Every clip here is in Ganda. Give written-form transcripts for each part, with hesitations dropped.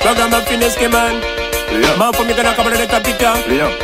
Ragamuffin man. Man for me gonna cover the capita.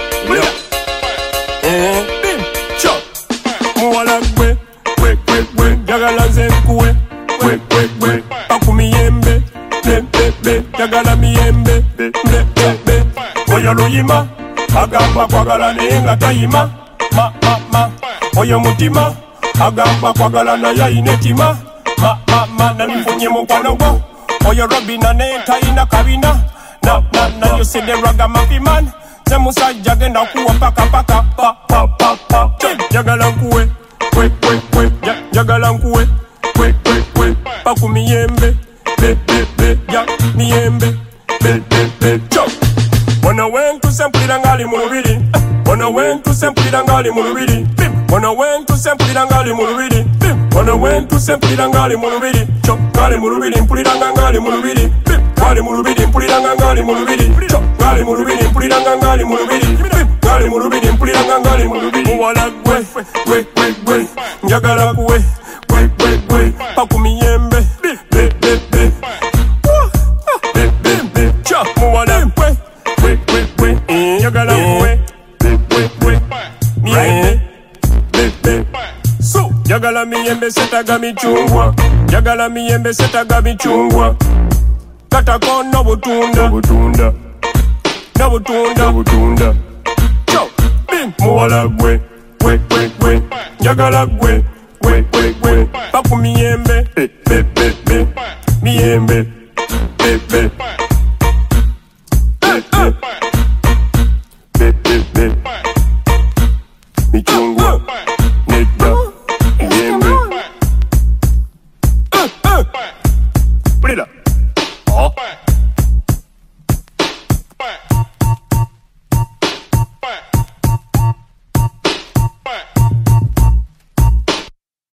Bim, chop. Muala gwe, jagala zenkwe, pakumiyembe, jagala miyembe, oyo luyima, agamba kwagala nenga tayima, ma, oyo mutima, agamba kwagala naye inetima, ma, nalifunye mukwano gwo, oyo Robina ne tayina kabina, na, you see the ragamuffin man, ze musajja genda kuwa paka, pa, jagala nkuwe, jagala nkuwe, pakumiyembe, ja, miyembe, chop. Wana wentu sempulira ngali mu lubiri, wana wentu sempulira ngali mu lubiri, wana wentu sempulira ngali mu lubiri, wana wentu sempulira ngali mu lubiri, chop, ngali mu lubiri, mpulira ngali mu lubiri, ngali mu lubiri, mpulira ngali mu lubiri, chop, ngali mu lubiri, mpulira ngali mu lubiri, ngali mu lubiri, mpulira ngali mu lubiri. Muwala gwe, njagala kuwe, pakumiyembe, chop, muwala gwe, njagala kuwe, miyembe, so, njagala miyembe setaga michungwa, njagala miyembe setaga michungwa, katako n'obutunda, chop, bim, muwala gwe, njagala gwe, pakumiyembe, miyembe,